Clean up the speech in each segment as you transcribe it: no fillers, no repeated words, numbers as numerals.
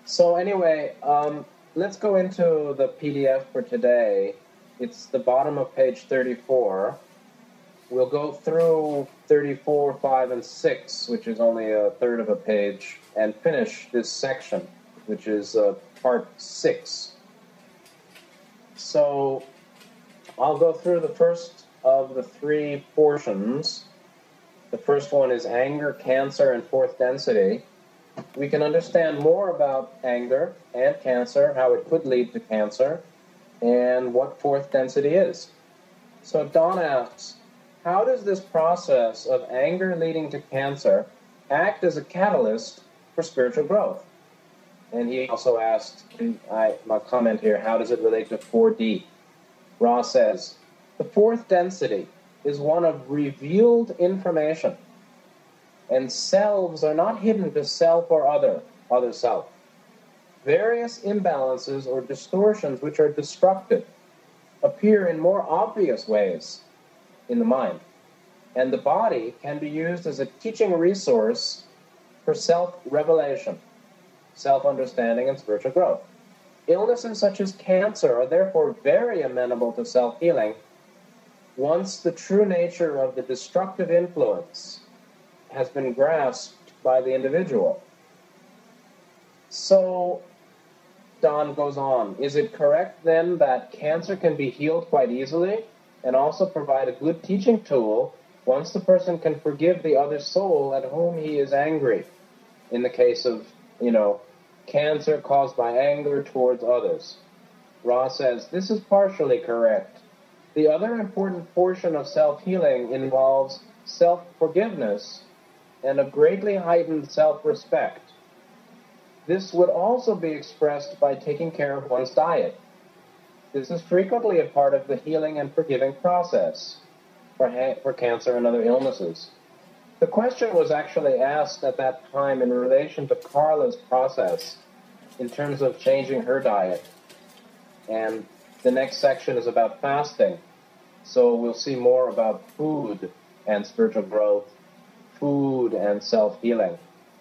So anyway, let's go into the PDF for today. It's the bottom of page 34. We'll go through 34, 5, and 6, which is only a third of a page, and finish this section, which is part 6. So I'll go through the first of the three portions. The first one is anger, cancer, and fourth density. We can understand more about anger and cancer, how it could lead to cancer, and what fourth density is. So Don asks, how does this process of anger leading to cancer act as a catalyst for spiritual growth? And he also asked, my comment here, how does it relate to 4D? Ra says, the fourth density is one of revealed information, and selves are not hidden to self or other self. Various imbalances or distortions which are destructive appear in more obvious ways in the mind, and the body can be used as a teaching resource for self-revelation, self-understanding, and spiritual growth. Illnesses such as cancer are therefore very amenable to self-healing once the true nature of the destructive influence has been grasped by the individual. So Don goes on, is it correct then that cancer can be healed quite easily and also provide a good teaching tool once the person can forgive the other soul at whom he is angry? In the case of, cancer caused by anger towards others. Ra says, this is partially correct. The other important portion of self-healing involves self-forgiveness and a greatly heightened self-respect. This would also be expressed by taking care of one's diet. This is frequently a part of the healing and forgiving process for cancer and other illnesses. The question was actually asked at that time in relation to Carla's process in terms of changing her diet. And the next section is about fasting. So we'll see more about food and spiritual growth, food and self-healing.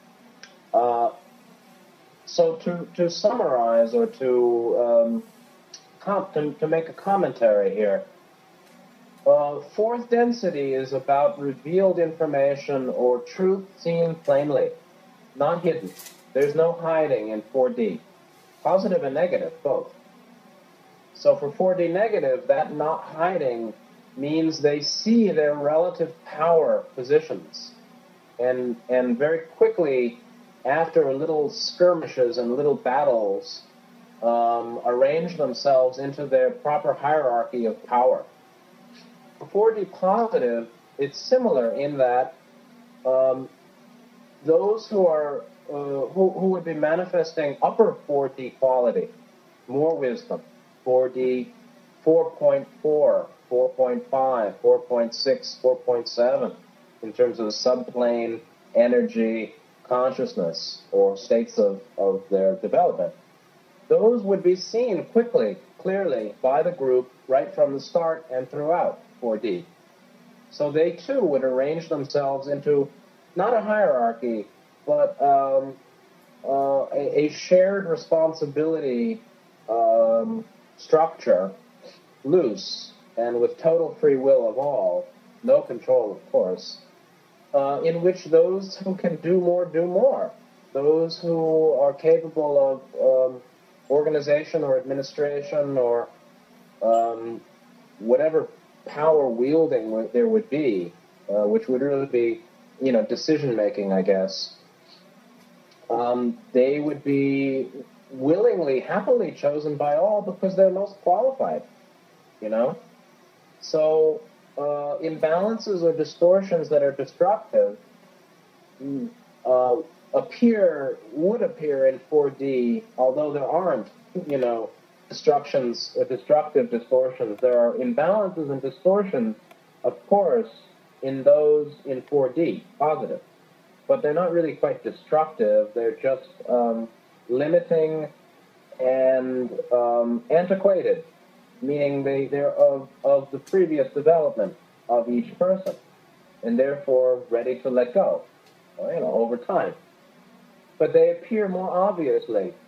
So to summarize or to make a commentary here, fourth density is about revealed information or truth seen plainly, not hidden. There's no hiding in 4D, positive and negative, both. So for 4D negative, that not hiding means they see their relative power positions, and very quickly, after little skirmishes and little battles, arrange themselves into their proper hierarchy of power. For 4D positive, it's similar in that those who are who would be manifesting upper 4D quality, more wisdom, 4D 4.4, 4.5, 4.6, 4.7, in terms of subplane energy consciousness or states of their development. Those would be seen quickly, clearly, by the group right from the start and throughout 4D. So they too would arrange themselves into not a hierarchy, but a shared responsibility structure, loose and with total free will of all, no control, of course, in which those who can do more do more. Those who are capable of organization or administration or whatever power wielding there would be, which would really be, decision making, I guess. They would be willingly, happily chosen by all because they're most qualified, So imbalances or distortions that are destructive would appear in 4D, although there aren't, destructive distortions. There are imbalances and distortions, of course, in those in 4D, positive. But they're not really quite destructive. They're just limiting and antiquated, meaning they're of the previous development of each person, and therefore ready to let go, over time. But they appear more obviously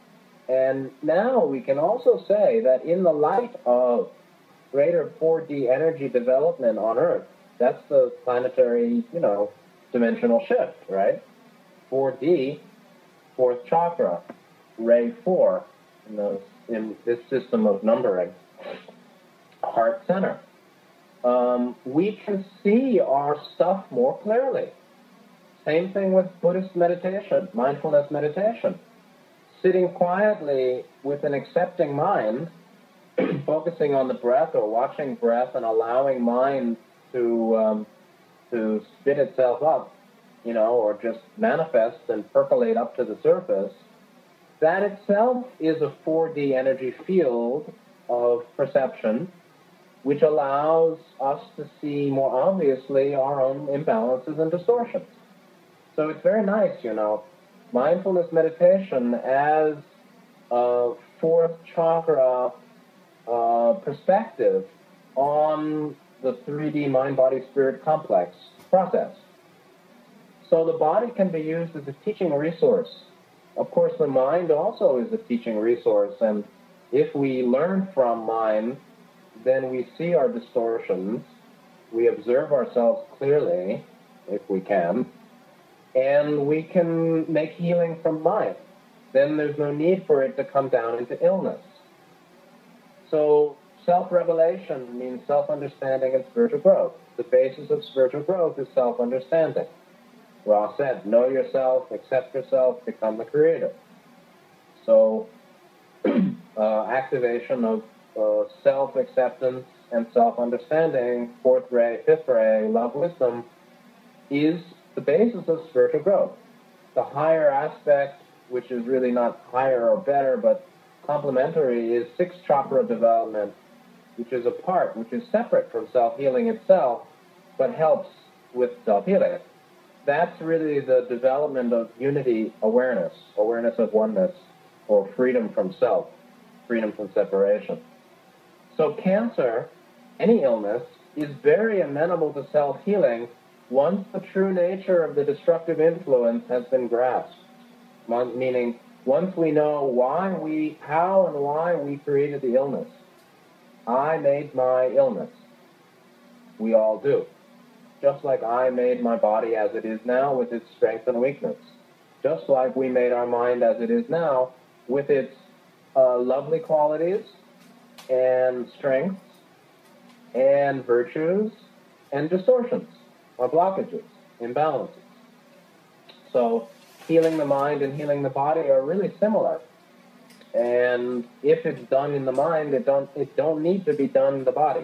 And now we can also say that in the light of greater 4D energy development on Earth, that's the planetary, dimensional shift, right? 4D, fourth chakra, ray 4, in this system of numbering, heart center. We can see our stuff more clearly. Same thing with Buddhist meditation, mindfulness meditation. Sitting quietly with an accepting mind, focusing on the breath or watching breath and allowing mind to spit itself up, or just manifest and percolate up to the surface, that itself is a 4D energy field of perception, which allows us to see more obviously our own imbalances and distortions. So it's very nice, mindfulness meditation as a fourth chakra perspective on the 3D mind-body-spirit complex process. So the body can be used as a teaching resource. Of course, the mind also is a teaching resource, and if we learn from mind, then we see our distortions, we observe ourselves clearly, if we can, and we can make healing from mind. Then there's no need for it to come down into illness. So self-revelation means self-understanding and spiritual growth. The basis of spiritual growth is self-understanding. Ra said, know yourself, accept yourself, become the creator. So activation of self-acceptance and self-understanding, fourth ray, fifth ray, love, wisdom, is the basis of spiritual growth. The higher aspect, which is really not higher or better, but complementary, is sixth chakra development, which is a part, which is separate from self-healing itself, but helps with self-healing. That's really the development of unity awareness, awareness of oneness, or freedom from self, freedom from separation. So cancer, any illness, is very amenable to self-healing once the true nature of the destructive influence has been grasped. Meaning, once we know how and why we created the illness. I made my illness. We all do. Just like I made my body as it is now with its strength and weakness. Just like we made our mind as it is now with its lovely qualities and strengths and virtues and distortions or blockages, imbalances. So healing the mind and healing the body are really similar. And if it's done in the mind, it don't need to be done in the body.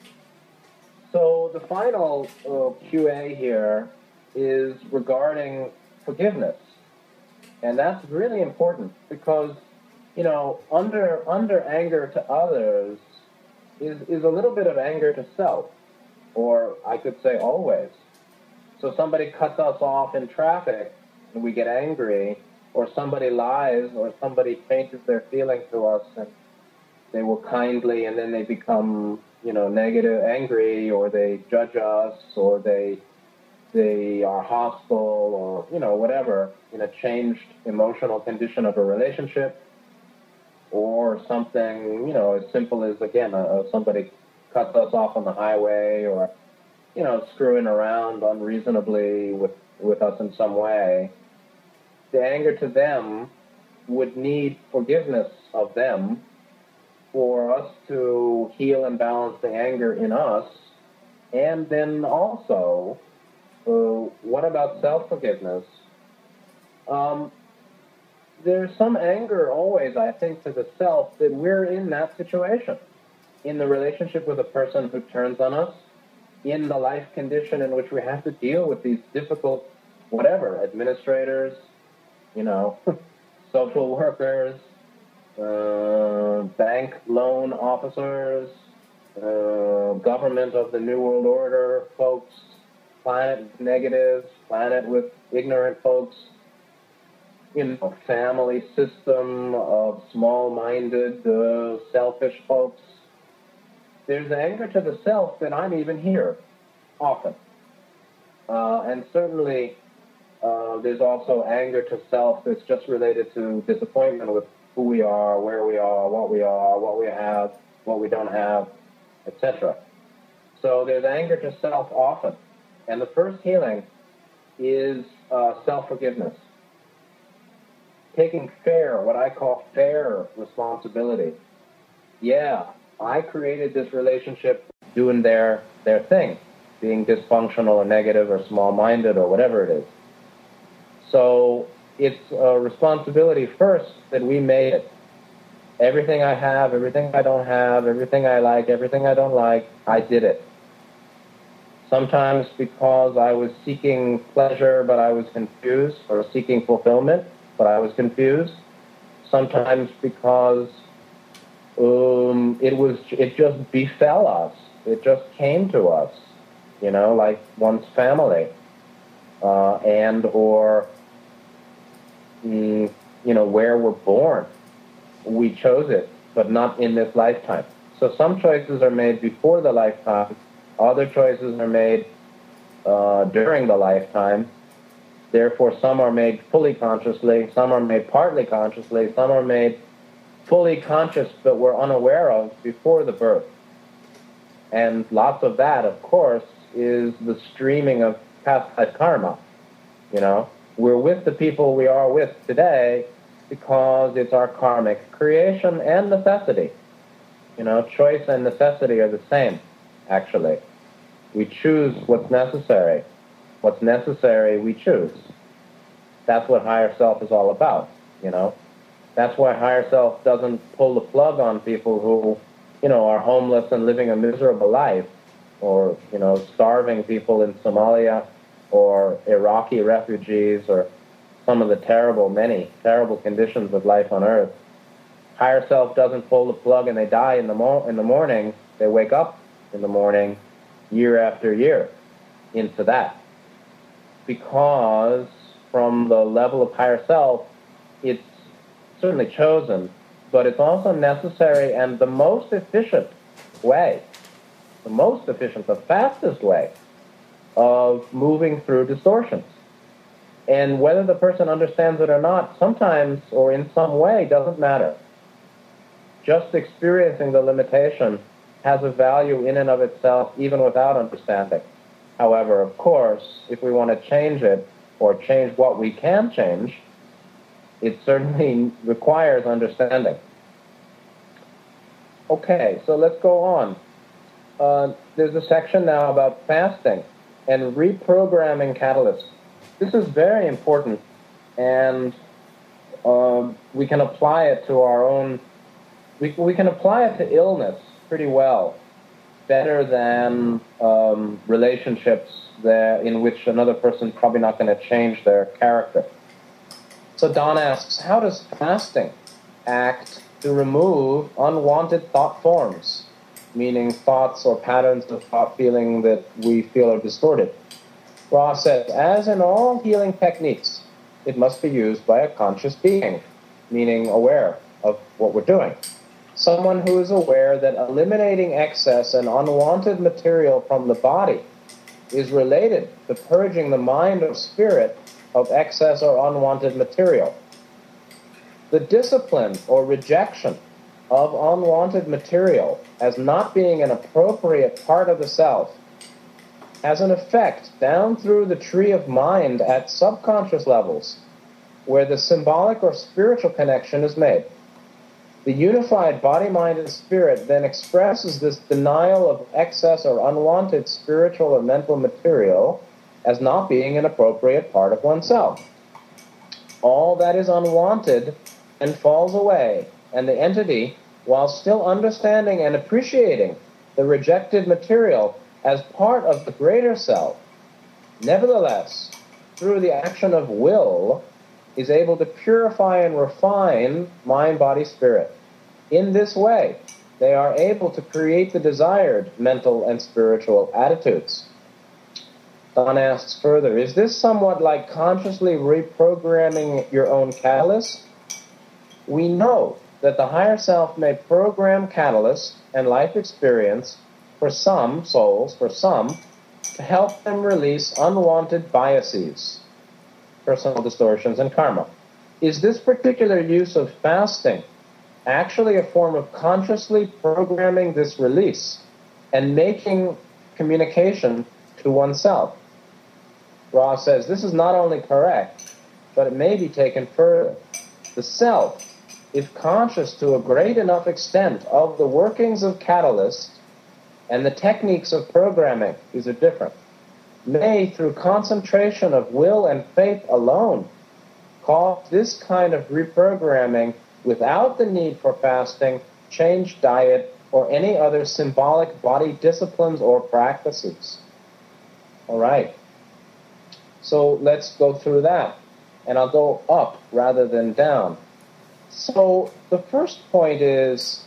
So the final QA here is regarding forgiveness. And that's really important because, under anger to others is a little bit of anger to self, or I could say always. So somebody cuts us off in traffic and we get angry, or somebody lies, or somebody changes their feeling to us and they were kindly and then they become, negative, angry, or they judge us, or they are hostile, or, whatever, in a changed emotional condition of a relationship, or something, as simple as, again, somebody cuts us off on the highway, or, screwing around unreasonably with us in some way. The anger to them would need forgiveness of them for us to heal and balance the anger in us. And then also, what about self-forgiveness? There's some anger always, I think, to the self that we're in that situation, in the relationship with a person who turns on us, in the life condition in which we have to deal with these difficult, administrators, social workers, bank loan officers, government of the New World Order folks, planet negatives, planet with ignorant folks, family system of small-minded, selfish folks. There's anger to the self that I'm even here, often. And certainly There's also anger to self that's just related to disappointment with who we are, where we are, what we have, what we don't have, etc. So there's anger to self often. And the first healing is self-forgiveness. Taking what I call fair responsibility. Yeah, I created this relationship doing their thing, being dysfunctional or negative or small-minded or whatever it is. So it's a responsibility first that we made it. Everything I have, everything I don't have, everything I like, everything I don't like, I did it. Sometimes because I was seeking pleasure but I was confused, or seeking fulfillment but I was confused. Sometimes because it just befell us. It just came to us, like one's family, and or where we're born. We chose it, but not in this lifetime. So some choices are made before the lifetime. Other choices are made during the lifetime. Therefore, some are made fully consciously, some are made partly consciously, some are made fully conscious but we're unaware of before the birth. And lots of that, of course, is the streaming of past life karma. We're with the people we are with today because it's our karmic creation and necessity. Choice and necessity are the same, actually. We choose what's necessary. What's necessary, we choose. That's what higher self is all about, That's why higher self doesn't pull the plug on people who, are homeless and living a miserable life, or, starving people in Somalia, or Iraqi refugees, or some of the many terrible conditions of life on earth. Higher self doesn't pull the plug and they die in the morning. They wake up in the morning year after year into that. Because from the level of higher self, it's certainly chosen, but it's also necessary and the most efficient way, the fastest way of moving through distortions. And whether the person understands it or not, sometimes or in some way, doesn't matter. Just experiencing the limitation has a value in and of itself, even without understanding. However, of course, if we want to change it, or change what we can change, it certainly requires understanding. Okay, so let's go on. There's a section now about fasting and reprogramming catalysts. This is very important, and we can apply it to our own. We can apply it to illness pretty well, better than relationships in which another person's probably not going to change their character. So Don asks, how does fasting act to remove unwanted thought forms, meaning thoughts or patterns of thought feeling that we feel are distorted? Ross says, as in all healing techniques, it must be used by a conscious being, meaning aware of what we're doing. Someone who is aware that eliminating excess and unwanted material from the body is related to purging the mind or spirit of excess or unwanted material. The discipline or rejection of unwanted material as not being an appropriate part of the self has an effect down through the tree of mind at subconscious levels, where the symbolic or spiritual connection is made. The unified body, mind, and spirit then expresses this denial of excess or unwanted spiritual or mental material as not being an appropriate part of oneself. All that is unwanted and falls away, and the entity, while still understanding and appreciating the rejected material as part of the greater self, nevertheless, through the action of will, is able to purify and refine mind, body, spirit. In this way, they are able to create the desired mental and spiritual attitudes. Don asks further, is this somewhat like consciously reprogramming your own catalyst? We know that the higher self may program catalysts and life experience for some souls, to help them release unwanted biases. personal distortions and karma. Is this particular use of fasting actually a form of consciously programming this release and making communication to oneself? Ra says this is not only correct, but it may be taken further. The self, if conscious to a great enough extent of the workings of catalyst and the techniques of programming, these are different, may, through concentration of will and faith alone, cause this kind of reprogramming without the need for fasting, change diet, or any other symbolic body disciplines or practices. All right. So let's go through that. And I'll go up rather than down. So the first point is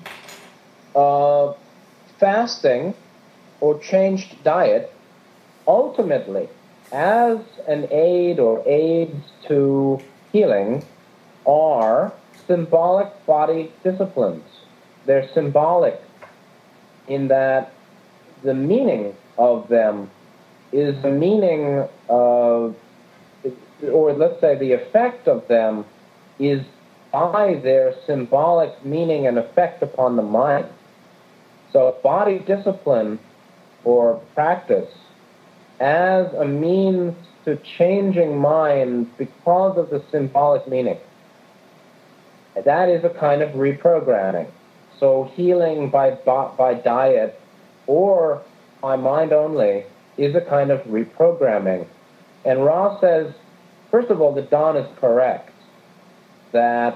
fasting or changed diet ultimately, as an aid or aids to healing, are symbolic body disciplines. They're symbolic in that the meaning of them is the meaning of, or let's say the effect of them is by their symbolic meaning and effect upon the mind. So body discipline or practice as a means to changing minds because of the symbolic meaning, that is a kind of reprogramming. So healing by diet or by mind only is a kind of reprogramming. And Ra says, first of all, the Don is correct, that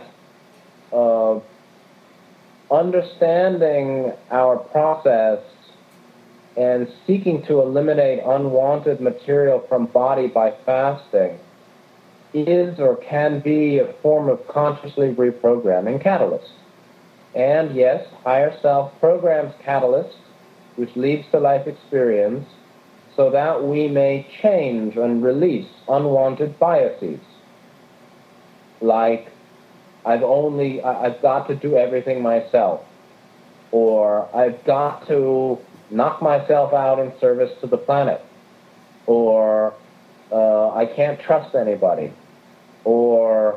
understanding our process and seeking to eliminate unwanted material from body by fasting is or can be a form of consciously reprogramming catalyst. And yes, higher self programs catalyst, which leads to life experience, so that we may change and release unwanted biases. Like, I've got to do everything myself, or I've got to knock myself out in service to the planet, or I can't trust anybody, or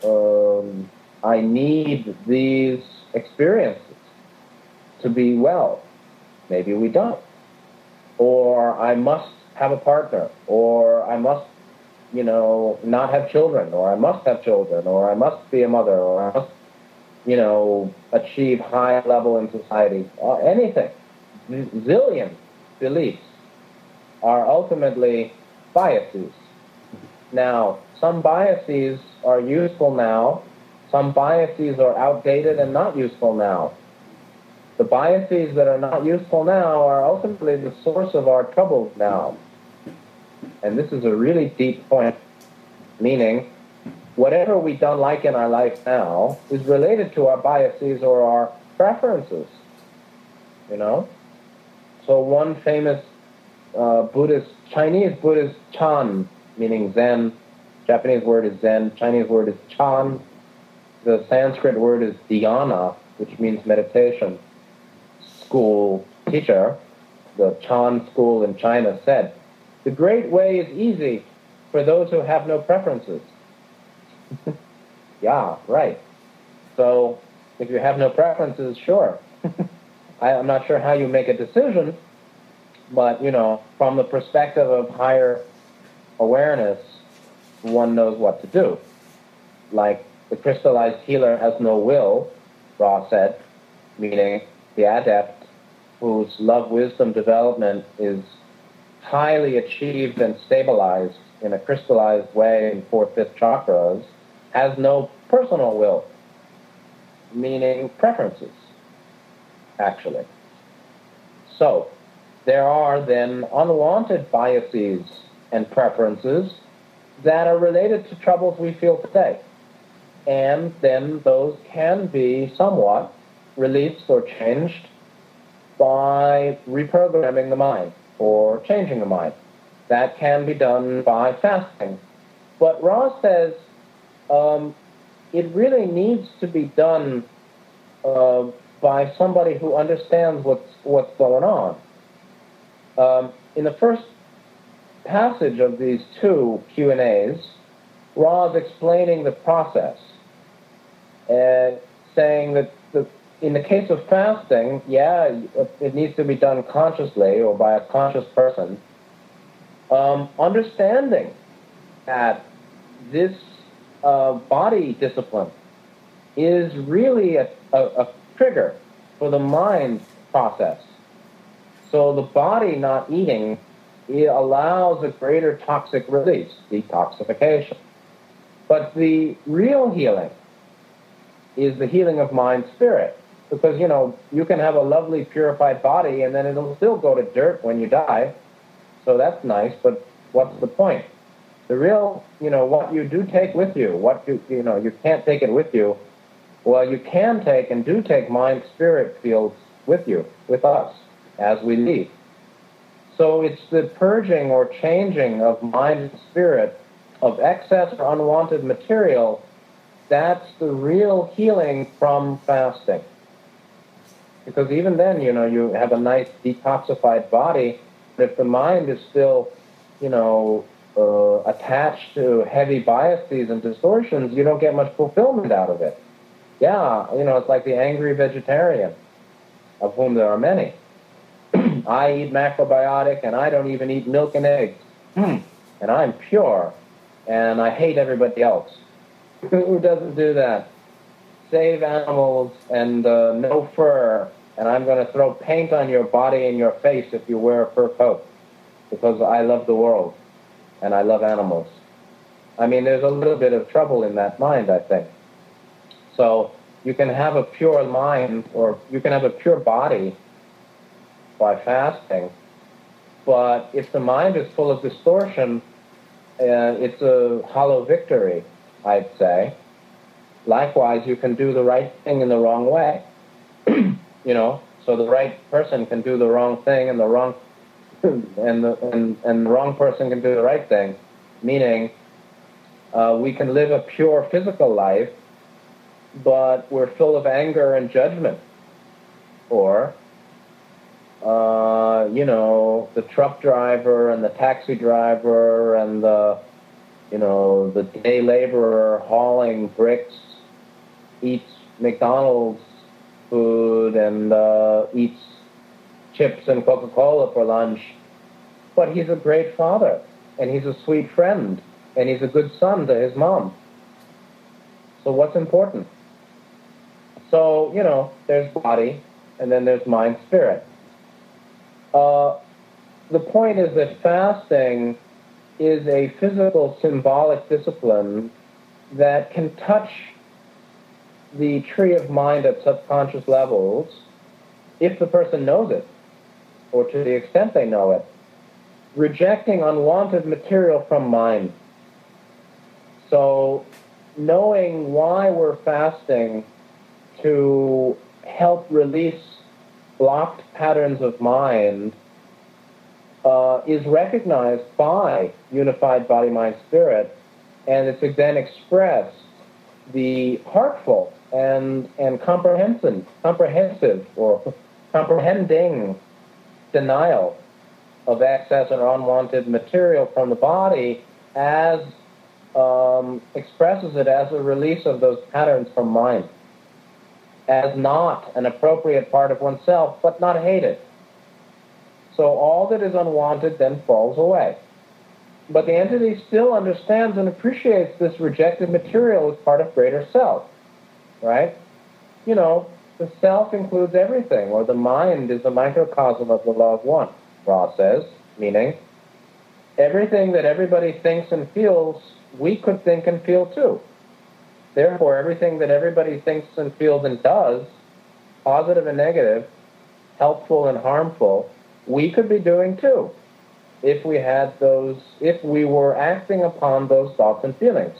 I need these experiences to be well. Maybe we don't. Or I must have a partner, or I must, not have children, or I must have children, or I must be a mother, or I must, achieve high level in society. Anything. Zillion beliefs are ultimately biases. Now, some biases are useful now, some biases are outdated and not useful now. The biases that are not useful now are ultimately the source of our troubles now. And this is a really deep point, meaning whatever we don't like in our life now is related to our biases or our preferences, So one famous Chinese Buddhist Chan, meaning Zen, Japanese word is Zen, Chinese word is Chan, the Sanskrit word is dhyana, which means meditation, school teacher, the Chan school in China, said, "The great way is easy for those who have no preferences." Yeah, right. So if you have no preferences, sure. I'm not sure how you make a decision, but, from the perspective of higher awareness, one knows what to do. Like the crystallized healer has no will, Ra said, meaning the adept whose love-wisdom development is highly achieved and stabilized in a crystallized way in 4th, 5th chakras, has no personal will, meaning preferences, actually. So, there are then unwanted biases and preferences that are related to troubles we feel today. And then those can be somewhat released or changed by reprogramming the mind or changing the mind. That can be done by fasting. But Ra says it really needs to be done by somebody who understands what's going on. In the first passage of these two Q&As, Ra is explaining the process and saying that in the case of fasting, yeah, it needs to be done consciously or by a conscious person. Understanding that this body discipline is really a trigger for the mind process. So the body not eating, it allows a greater toxic release, detoxification. But the real healing is the healing of mind-spirit. Because, you can have a lovely purified body and then it'll still go to dirt when you die. So that's nice, but what's the point? The real, what you do take with you, you can't take it with you. Well, you can take and do take mind-spirit fields with you, with us, as we leave. So it's the purging or changing of mind and spirit, of excess or unwanted material. That's the real healing from fasting. Because even then, you have a nice detoxified body, but if the mind is still, attached to heavy biases and distortions, you don't get much fulfillment out of it. Yeah, it's like the angry vegetarian, of whom there are many. I eat macrobiotic, and I don't even eat milk and eggs. And I'm pure, and I hate everybody else. Who doesn't do that? Save animals and no fur, and I'm going to throw paint on your body and your face if you wear a fur coat, because I love the world, and I love animals. I mean, there's a little bit of trouble in that mind, I think. So you can have a pure mind, or you can have a pure body by fasting, but if the mind is full of distortion, it's a hollow victory, I'd say. Likewise, you can do the right thing in the wrong way. So the right person can do the wrong thing, and the wrong and the wrong person can do the right thing. Meaning, we can live a pure physical life, but we're full of anger and judgment. Or, the truck driver and the taxi driver and the day laborer hauling bricks eats McDonald's food and eats chips and Coca-Cola for lunch, but he's a great father, and he's a sweet friend, and he's a good son to his mom. So what's important? So, there's body, and then there's mind, spirit. The point is that fasting is a physical, symbolic discipline that can touch the tree of mind at subconscious levels if the person knows it, or to the extent they know it, rejecting unwanted material from mind. So knowing why we're fasting to help release blocked patterns of mind is recognized by unified body, mind, spirit, and it's then expressed the heartful and comprehensive or comprehending denial of excess or unwanted material from the body as expresses it as a release of those patterns from mind, as not an appropriate part of oneself, but not hated. So all that is unwanted then falls away. But the entity still understands and appreciates this rejected material as part of greater self, right? The self includes everything, or the mind is a microcosm of the law of one, Ra says, meaning everything that everybody thinks and feels, we could think and feel too. Therefore, everything that everybody thinks and feels and does, positive and negative, helpful and harmful, we could be doing too, if we were acting upon those thoughts and feelings.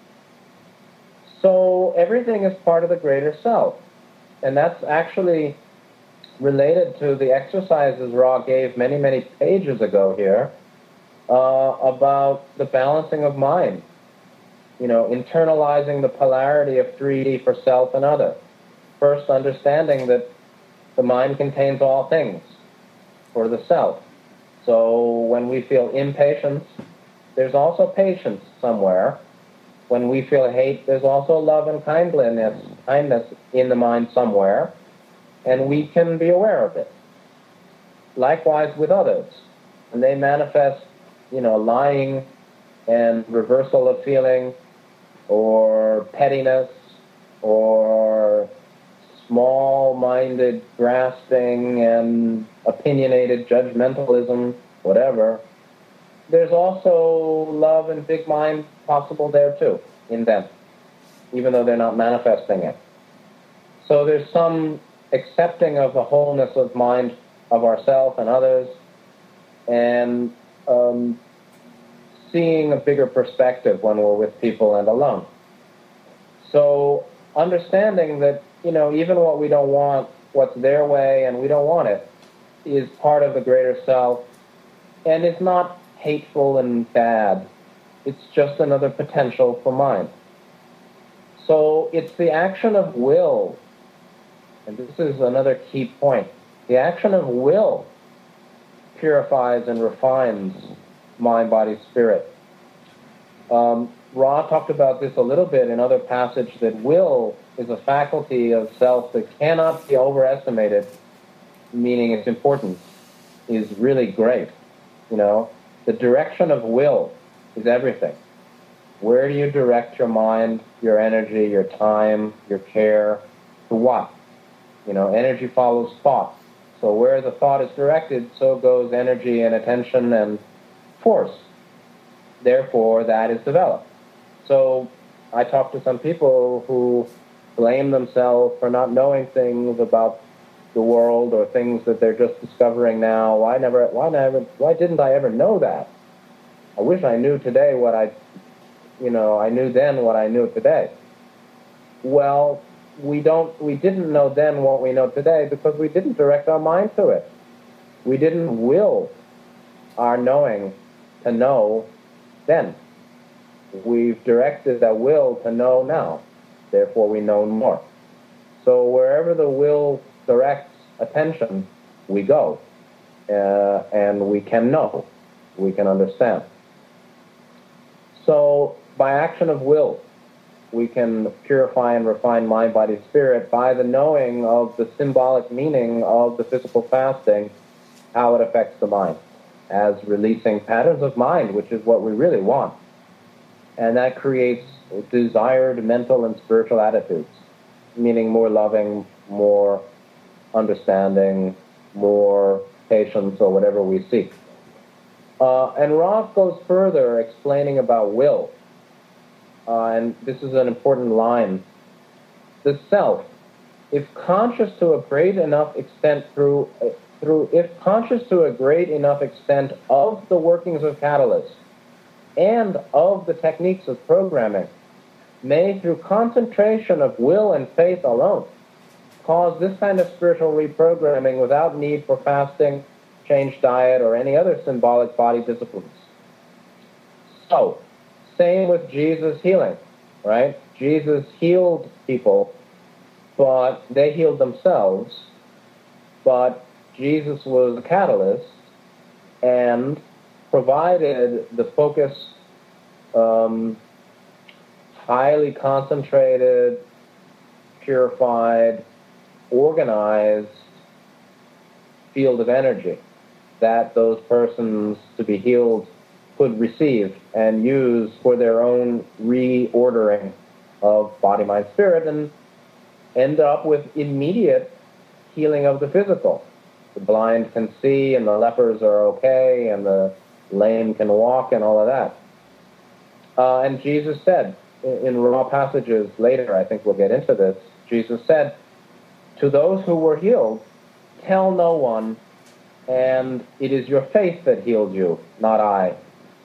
So everything is part of the greater self. And that's actually related to the exercises Ra gave many, many pages ago here about the balancing of mind. Internalizing the polarity of 3D for self and other. First, understanding that the mind contains all things for the self. So when we feel impatience, there's also patience somewhere. When we feel hate, there's also love and kindness in the mind somewhere, and we can be aware of it. Likewise with others. And they manifest, lying and reversal of feeling, or pettiness, or small-minded grasping and opinionated judgmentalism, whatever. There's also love and big mind possible there too, in them, even though they're not manifesting it. So there's some accepting of the wholeness of mind of ourselves and others, and seeing a bigger perspective when we're with people and alone. So understanding that, even what we don't want, what's their way and we don't want it, is part of the greater self, and it's not hateful and bad. It's just another potential for mind. So it's the action of will, and this is another key point. The action of will purifies and refines mind, body, spirit. Ra talked about this a little bit in other passage, that will is a faculty of self that cannot be overestimated, meaning its importance is really great. The direction of will is everything. Where do you direct your mind, your energy, your time, your care, to what? Energy follows thought. So where the thought is directed, so goes energy and attention and force. Therefore, that is developed. So I talk to some people who blame themselves for not knowing things about the world, or things that they're just discovering now. Why didn't I ever know that? I wish I knew today I knew then what I knew today. Well, we didn't know then what we know today because we didn't direct our mind to it. We didn't will our knowing to know then. We've directed that will to know now. Therefore, we know more. So wherever the will directs attention, we go. And we can know. We can understand. So by action of will, we can purify and refine mind, body, spirit by the knowing of the symbolic meaning of the physical fasting, how it affects the mind, as releasing patterns of mind, which is what we really want. And that creates desired mental and spiritual attitudes, meaning more loving, more understanding, more patience, or whatever we seek. And Roth goes further, explaining about will. And this is an important line. The self, if conscious to a great enough extent if conscious to a great enough extent of the workings of catalysts and of the techniques of programming, may through concentration of will and faith alone cause this kind of spiritual reprogramming without need for fasting, change diet, or any other symbolic body disciplines. So, same with Jesus healing, right? Jesus healed people, but they healed themselves, but Jesus was the catalyst and provided the focus, highly concentrated, purified, organized field of energy that those persons to be healed could receive and use for their own reordering of body, mind, spirit, and end up with immediate healing of the physical. The blind can see, and the lepers are okay, and the lame can walk, and all of that. And Jesus said, in raw passages later, I think we'll get into this, Jesus said, to those who were healed, tell no one, and it is your faith that healed you, not I.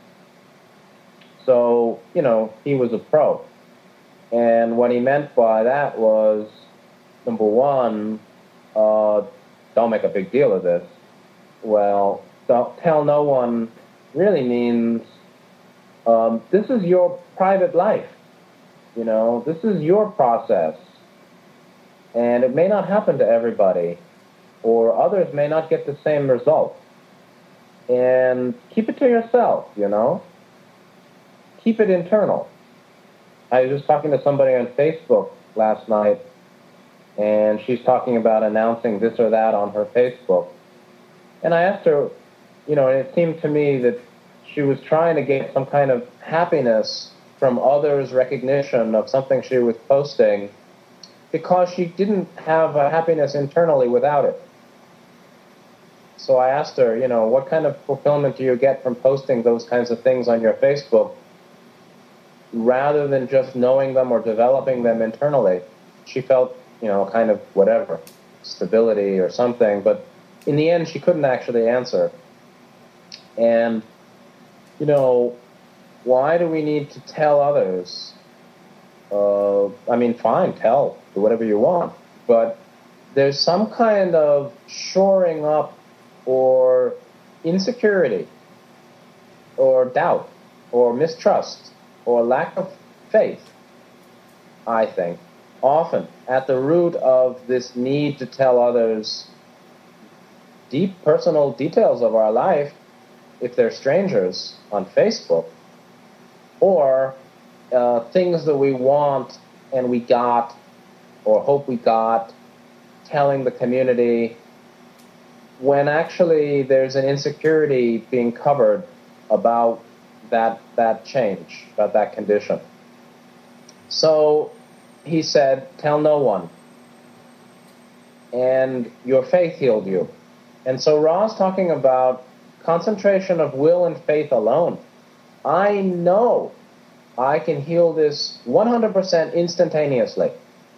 So, he was a pro. And what he meant by that was, number one, don't make a big deal of this. Well, don't tell no one really means this is your private life. This is your process. And it may not happen to everybody, or others may not get the same result. And keep it to yourself, Keep it internal. I was just talking to somebody on Facebook last night, and she's talking about announcing this or that on her Facebook. And I asked her, and it seemed to me that she was trying to get some kind of happiness from others' recognition of something she was posting because she didn't have a happiness internally without it. So I asked her, what kind of fulfillment do you get from posting those kinds of things on your Facebook rather than just knowing them or developing them internally? She felt, kind of whatever, stability or something, but in the end she couldn't actually answer. And, why do we need to tell others? Fine, do whatever you want, but there's some kind of shoring up or insecurity or doubt or mistrust or lack of faith, I think, often at the root of this need to tell others deep personal details of our life if they're strangers on Facebook, or things that we want and we got or hope we got, telling the community, when actually there's an insecurity being covered about that change, about that condition. So he said, tell no one. And your faith healed you. And so Ra's talking about concentration of will and faith alone. I know I can heal this 100% instantaneously.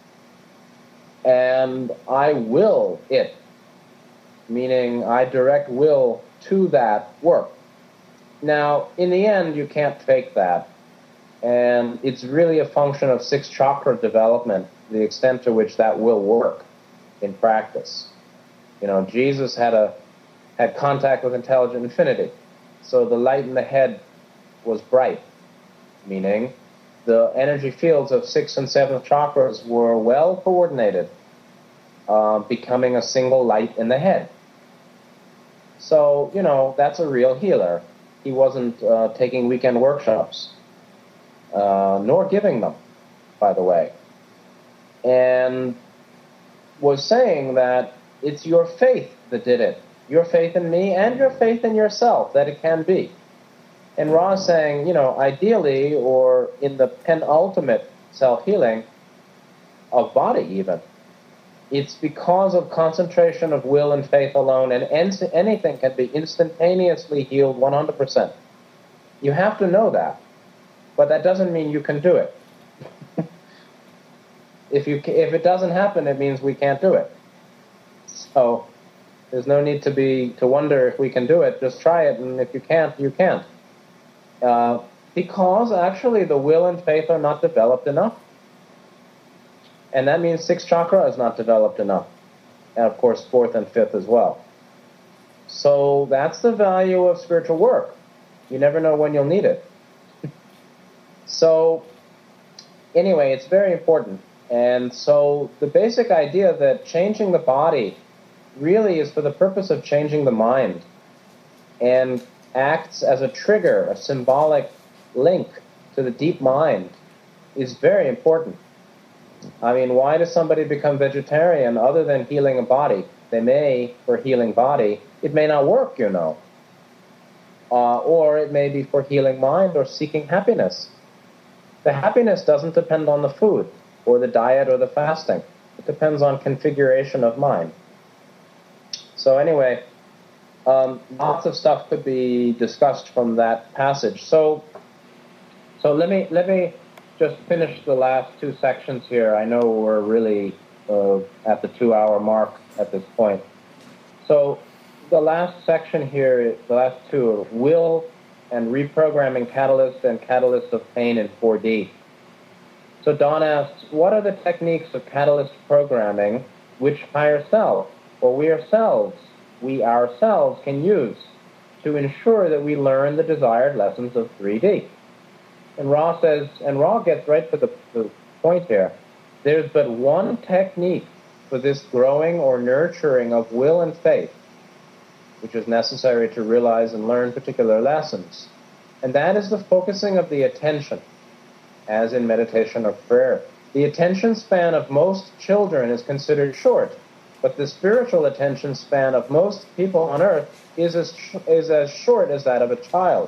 And I will it, meaning I direct will to that work. Now, in the end, you can't fake that. And it's really a function of 6 chakra development, the extent to which that will work in practice. Jesus had contact with intelligent infinity. So the light in the head was bright, meaning the energy fields of 6th and 7th chakras were well coordinated, becoming a single light in the head. So, that's a real healer. He wasn't taking weekend workshops, nor giving them, by the way. And was saying that it's your faith that did it. Your faith in me and your faith in yourself that it can be. And Ra is saying, ideally, or in the penultimate self-healing of body even, it's because of concentration of will and faith alone, and anything can be instantaneously healed 100%. You have to know that, but that doesn't mean you can do it. If it doesn't happen, it means we can't do it. So there's no need to wonder if we can do it. Just try it, and if you can't, you can't. Because actually the will and faith are not developed enough. And that means 6th chakra is not developed enough. And of course 4th and 5th as well. So that's the value of spiritual work. You never know when you'll need it. So anyway, it's very important. And so the basic idea that changing the body really is for the purpose of changing the mind, and acts as a trigger, a symbolic link to the deep mind, is very important. Why does somebody become vegetarian other than healing a body? They may, for healing body, it may not work, or it may be for healing mind or seeking happiness. The happiness doesn't depend on the food or the diet or the fasting. It depends on configuration of mind. So anyway, lots of stuff could be discussed from that passage. So let me just finish the last 2 sections here. I know we're really at the 2-hour mark at this point. So the last section here, the last 2 are will and reprogramming catalyst and catalyst of pain in 4D. So Don asks, what are the techniques of catalyst programming which higher self, or we ourselves can use to ensure that we learn the desired lessons of 3D? And Ra says, and Ra gets right to the point here, there's but one technique for this growing or nurturing of will and faith, which is necessary to realize and learn particular lessons. And that is the focusing of the attention. as in meditation or prayer. The attention span of most children is considered short, but the spiritual attention span of most people on earth is as short as that of a child.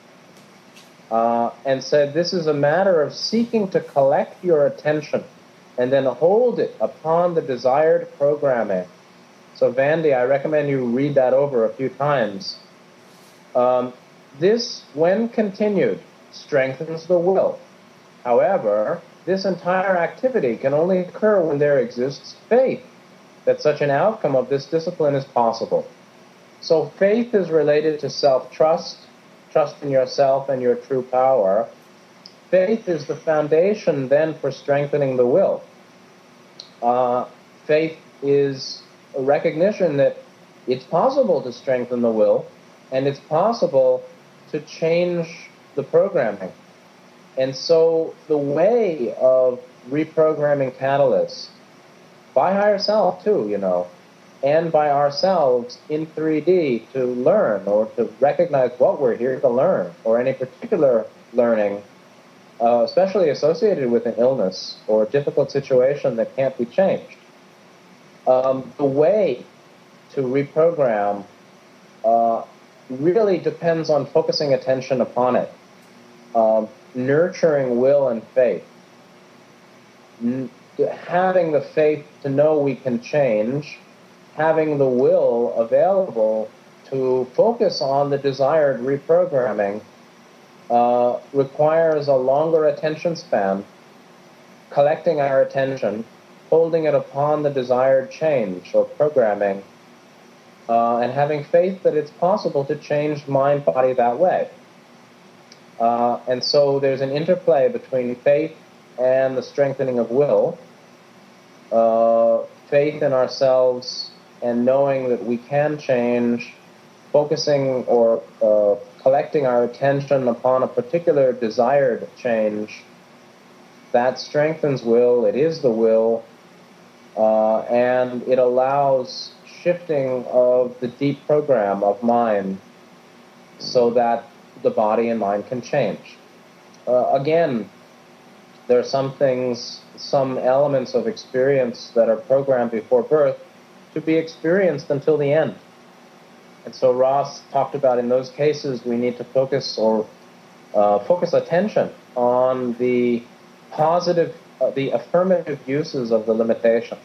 And said this is a matter of seeking to collect your attention and then hold it upon the desired programming. So Vandy, I recommend you read that over a few times. This, when continued, strengthens the will. However, this entire activity can only occur when there exists faith that such an outcome of this discipline is possible. So faith is related to self-trust, trust in yourself and your true power. Faith is the foundation then for strengthening the will. Faith is a recognition that it's possible to strengthen the will, and it's possible to change the programming. And so the way of reprogramming catalysts, by higher self too, and by ourselves in 3D to learn or to recognize what we're here to learn, or any particular learning, especially associated with an illness or a difficult situation that can't be changed. The way to reprogram really depends on focusing attention upon it, nurturing will and faith, having the faith to know we can change, having the will available to focus on the desired reprogramming requires a longer attention span, collecting our attention, holding it upon the desired change or programming, and having faith that it's possible to change mind, body that way. And so there's an interplay between faith and the strengthening of will, faith in ourselves and knowing that we can change, focusing or collecting our attention upon a particular desired change. That strengthens will, it is the will, and it allows shifting of the deep program of mind so that the body and mind can change. Again, there are some things, some elements of experience that are programmed before birth to be experienced until the end. And so Ross talked about in those cases we need to focus attention on the positive, the affirmative uses of the limitation.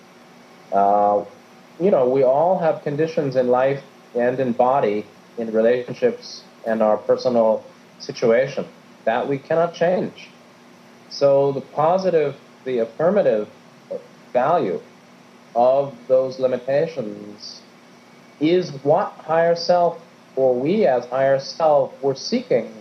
We all have conditions in life and in body, in relationships and our personal situation that we cannot change. So the positive, the affirmative value of those limitations is what higher self, or we as higher self, were seeking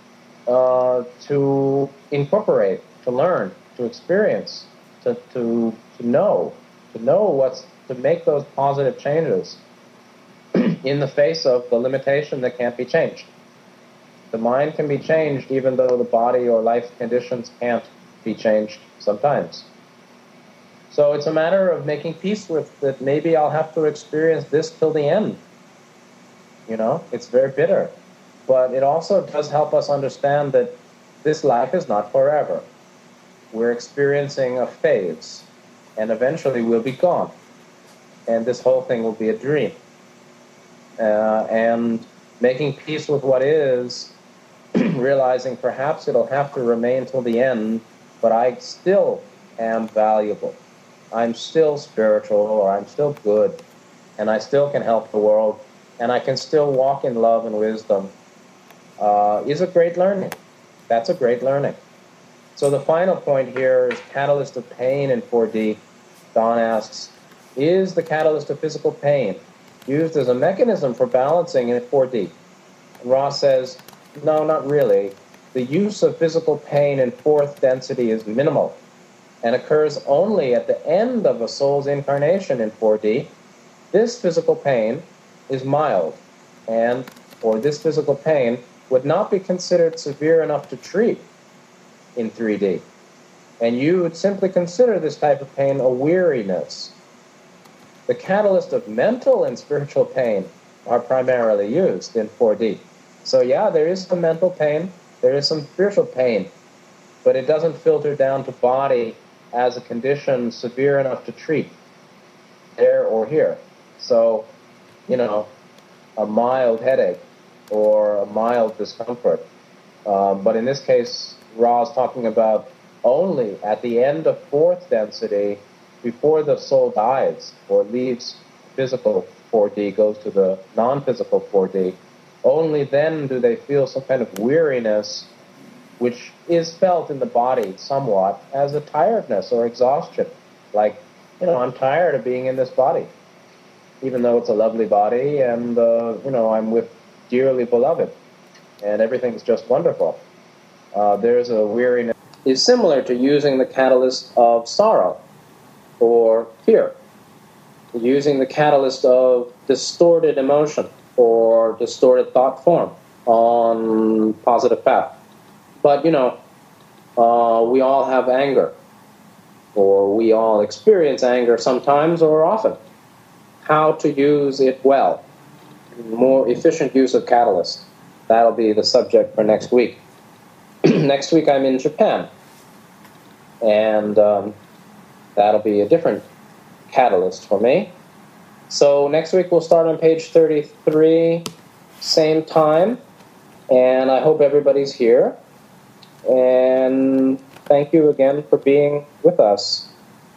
to incorporate, to learn, to experience, to know what's to make those positive changes in the face of the limitation that can't be changed. The mind can be changed even though the body or life conditions can't be changed sometimes. So it's a matter of making peace with that. Maybe I'll have to experience this till the end. It's very bitter. But it also does help us understand that this life is not forever. We're experiencing a phase, and eventually we'll be gone. And this whole thing will be a dream. And making peace with what is, realizing perhaps it'll have to remain till the end, but I still am valuable. I'm still spiritual, or I'm still good, and I still can help the world, and I can still walk in love and wisdom, is a great learning. That's a great learning. So the final point here is catalyst of pain in 4D. Don asks, is the catalyst of physical pain used as a mechanism for balancing in 4D? And Ross says, no, not really. The use of physical pain in fourth density is minimal and occurs only at the end of a soul's incarnation in 4D. This physical pain is mild, or this physical pain would not be considered severe enough to treat in 3D. And you would simply consider this type of pain a weariness. The catalyst of mental and spiritual pain are primarily used in 4D. So yeah, there is some mental pain, there is some spiritual pain, but it doesn't filter down to body as a condition severe enough to treat there or here. So, a mild headache or a mild discomfort. But in this case, Ra's talking about only at the end of fourth density, before the soul dies or leaves physical 4D, goes to the non-physical 4D, only then do they feel some kind of weariness, which is felt in the body somewhat as a tiredness or exhaustion. Like, I'm tired of being in this body, even though it's a lovely body and, I'm with dearly beloved and everything's just wonderful. There's a weariness. Is similar to using the catalyst of sorrow or fear, using the catalyst of distorted emotion or distorted thought form on positive path. But, we all have anger, or we all experience anger sometimes or often. How to use it well, more efficient use of catalyst. That'll be the subject for next week. Next week I'm in Japan, and that'll be a different catalyst for me. So next week we'll start on page 33, same time, and I hope everybody's here. And thank you again for being with us.